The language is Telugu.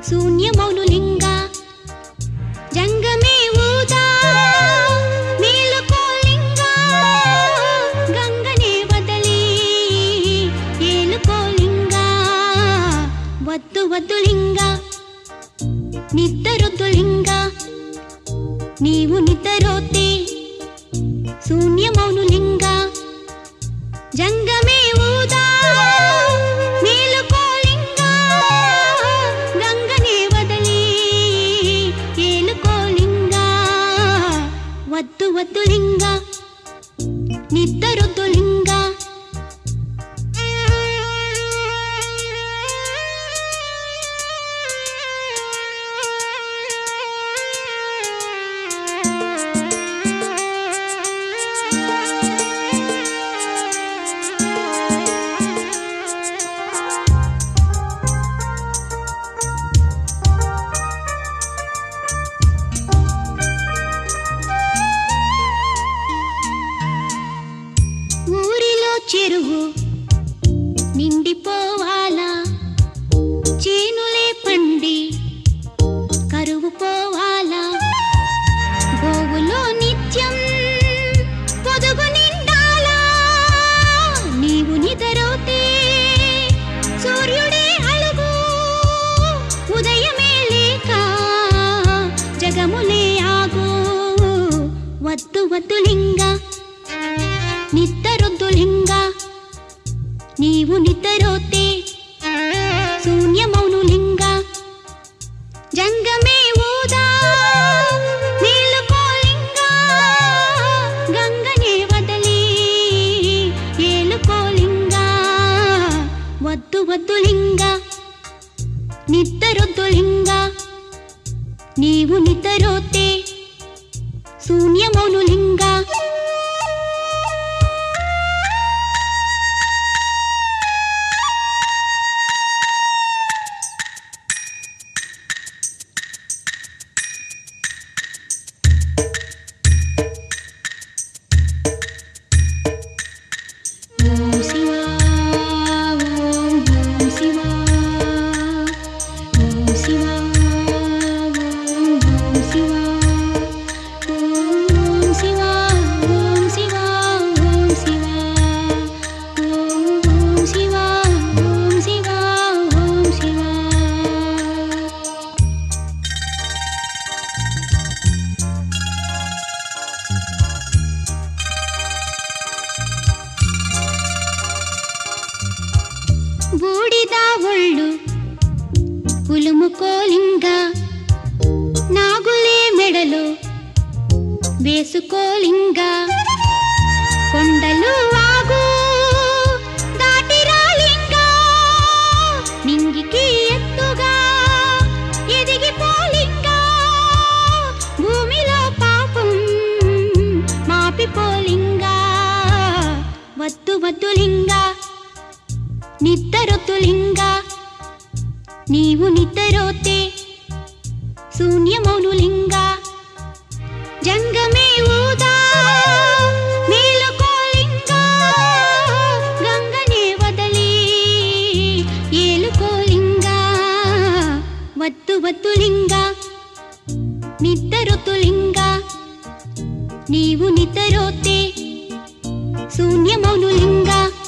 శూన్యమౌను లింగ జంగమే ఊదా మేలుకో లింగ గంగనే వదలి ఏలుకో లింగ వద్దు వద్దు లింగ నిద్రొద్దు లింగ నీవు నిద్రోతే శూన్యమౌను లింగ జంగమే ఊదా మేలుకో లింగ గంగనే వదలి ఏలుకో లింగ వద్దు వద్దు లింగ నిద్రొద్దు లింగ చెరువు నిండిపోవాలా చేనులే పండి కరువు పోవాలా గోవులో నిత్యం పొదుగు నిండాలా నీవు నిద్రోతే సూర్యుడే అలుగు ఉదయమే లేక జగములే ఆగు వద్దు వద్దు లింగ నిద్రొద్దు లింగ నీవు నిద్రోతే శూన్యమౌను లింగ జంగమే ఊదా మేలుకో లింగ గంగనే వదలి ఏలుకో లింగ వద్దు వద్దు లింగ నిద్రొద్దు లింగ నీవు నిద్రోతే శూన్యమౌను లింగ బూడిద ఒళ్ళు పులుముకోలింగ నాగులే మెడలో వేసుకోలింగ కొండలు వాగు దాటిరాలింగ నింగికి ఎత్తుగా ఎదిగిపోలింగ భూమిలో పాపం మాపిపోలింగ వద్దు వద్దు లింగ నిద్రొద్దు లింగ నీవు నిద్రోతే శూన్యమౌను లింగ జంగమే ఊదా మేలుకో లింగ గంగనే వదలి ఏలుకో లింగ వద్దు వద్దు లింగ నిద్రొద్దు లింగ నీవు నిద్రోతే శూన్యమౌను లింగ